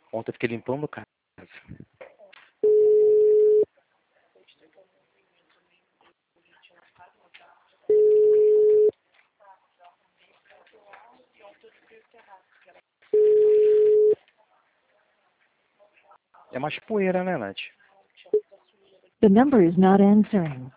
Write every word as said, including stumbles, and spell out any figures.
Ontem eu fiquei limpando casa. É mais poeira, né, Nath? The number is not answering.